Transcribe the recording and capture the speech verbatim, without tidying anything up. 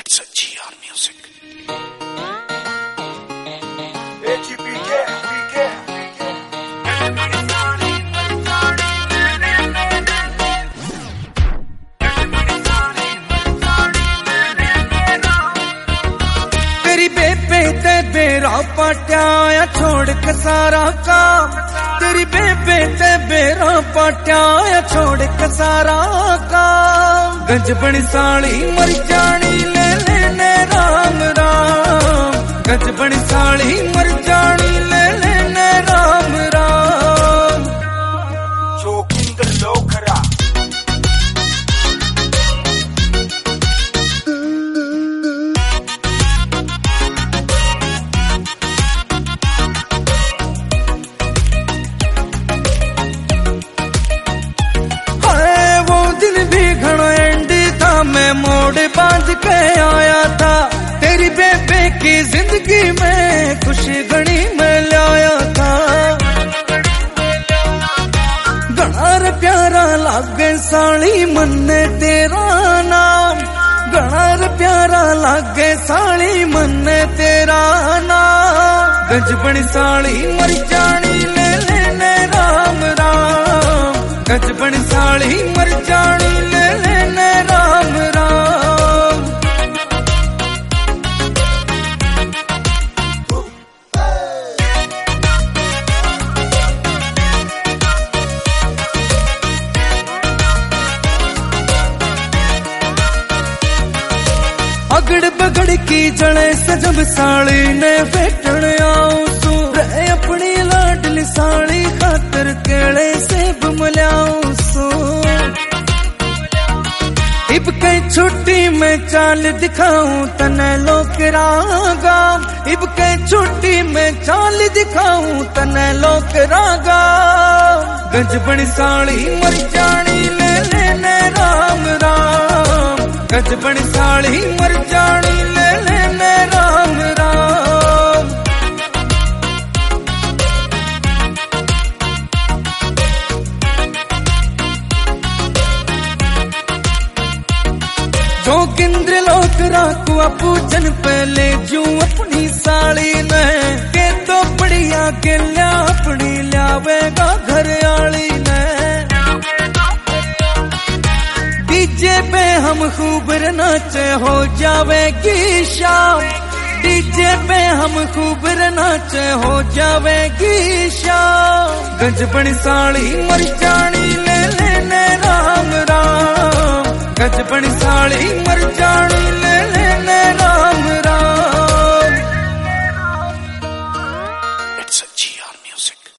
It's a G R music. तेरी बेबे ते बेरा पटाया छोड़ के सारा काम, तेरी बेबे ते बेरा पटाया छोड़ के सारा काम। गंज बनी साली मर जानी ले लेने राम राम, गंज बनी साली मर जानी ले लेने राम राम। जोगिंदर लोखरा मैं मोड़ बांध के आया था, तेरी बेबे की जिंदगी में खुशी घड़ी में लाया था। गणार प्यारा लागे साली मन्ने तेरा नाम, गणार प्यारा लागे साली मन्ने तेरा नाम। गंज बनी साली मर जानी ले लेने राम राम, गंज बनी साली मर जानी ले लेने राम राम। अगड़ बगड़ की जड़े सजब साली ने बैठन आऊं सू, रे अपनी लाडली साली खातर केले सेब मल्याऊं सू। इब कई छुट्टी में चाल दिखाऊं तने लोकरा गाम, इब कई छुट्टी में चाल दिखाऊं तने लोकरा गाम। गंज बनी साली मर जानी ले लेने राम राम, गंज बनी साली मर जानी ले लेने राम राम। जोगिंद्र लोकरा को पूजन पहले जू अपनी साली ने, के तो बढ़िया के लिया अपनी लियावेगा घर आली ने। डीजे पे हम खूब नाचे हो जावेगी शाम, डीजे पे हम खूब नाचे हो जावेगी शाम। गंज बनी साली मर जानी ले लेने राम राम, गंज बनी साली मर जानी ले